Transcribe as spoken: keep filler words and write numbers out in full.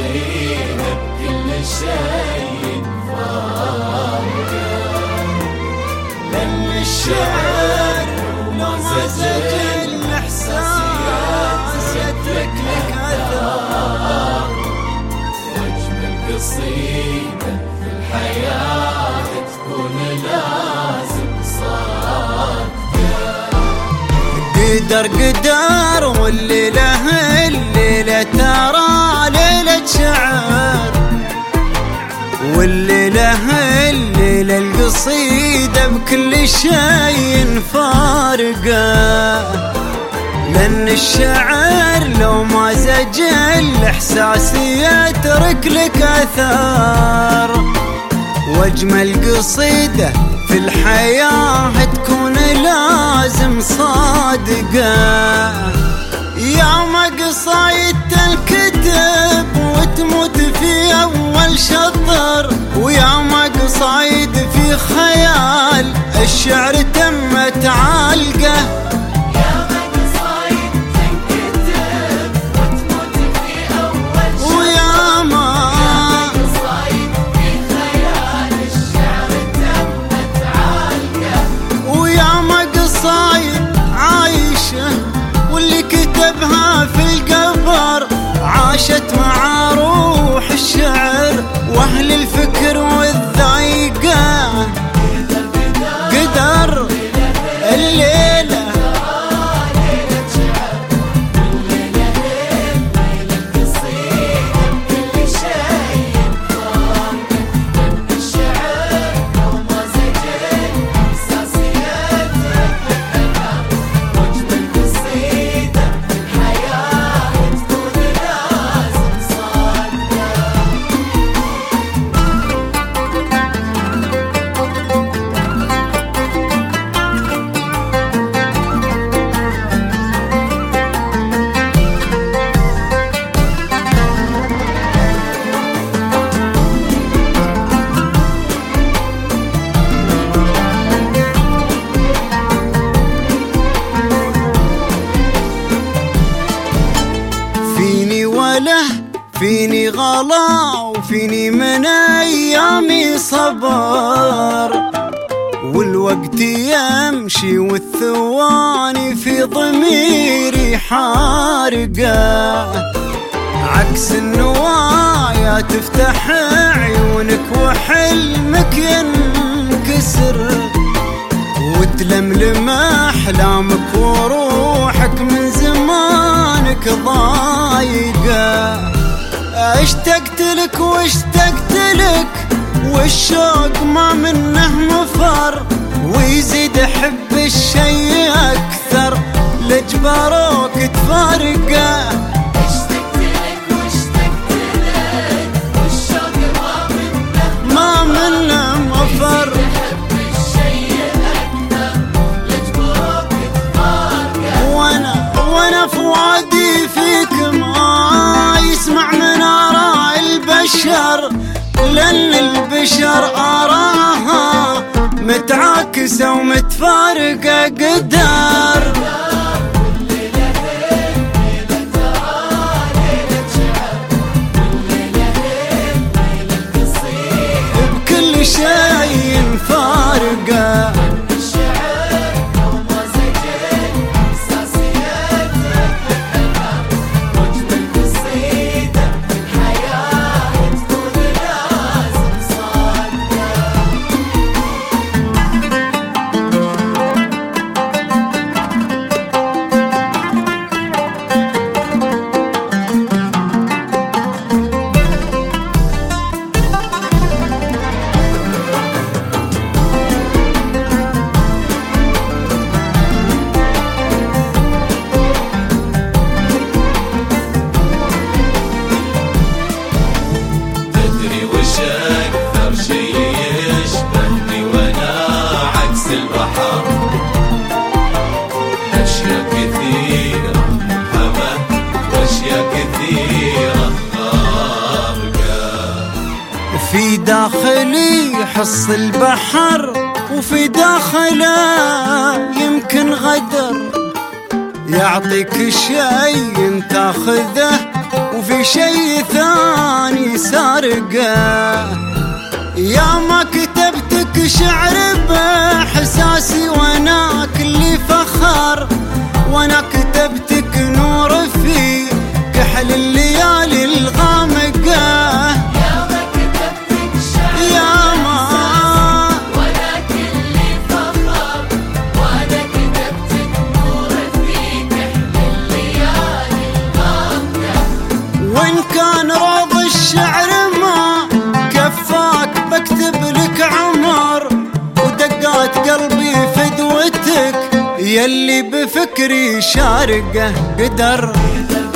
القصيدة بكل شيء فارقة، لأن الشعر ومزج الإحساس يترك لك أثر، وأجمل قصيدة في الحياة تكون لازم صادقة. قدر قدر والليلة الليلة ترى ليلة شعر، والليلة الليلة القصيدة بكل شيء فارقة، لأن الشعر لو ما زج الإحساس يترك لك أثر، وأجمل قصيدة في الحياة تكون لازم صادقة. يا ما قصايد الكتب وتموت في أول شطر، ويا ما قصايد في خيال الشعر تمت عالقة. في القبر عاشت مع روح الشعر واهل الفكر والذايقة. قدر الليلة فيني غلا وفيني من أيامي صبر، والوقت يمشي والثواني في ضميري حارقة، عكس النوايا تفتح عيونك وحلمك ينكسر، وتلملم أحلامك وروحك من زمانك ضايقة. اشتقت لك واشتقت لك والشوق ما منه مفر، ويزيد احب الشيء اكثر لجبروك تفارقه. اشتقت لك واشتقت لك والشوق ما منه ما منه مفر، احب الشيء اكثر لجبروك تفارقه. وانا وانا فؤادي فيك ما يسمع من آراء البشر، لأن البشر آراها متعاكسة ومتفارقة. قدر بكل شيء فارقة. في داخلي حص البحر وفي داخله يمكن غدر، يعطيك شيء تاخذه وفي شيء ثاني فارقة. يا ما كتبتك شعر بإحساسي وانا كلي فخر، وانا كتبتك نور في كحل الليالي الغامقة. يا ما كتبتك شعر يا ما وانا كلي فخر، وانا كتبتك نور في كحل الليالي الغامقة. وإن كان روض الشعر ما كفاك بكتب لك عمر، ودقات قلبي فدوتك يلي بفكري شارقة قدر.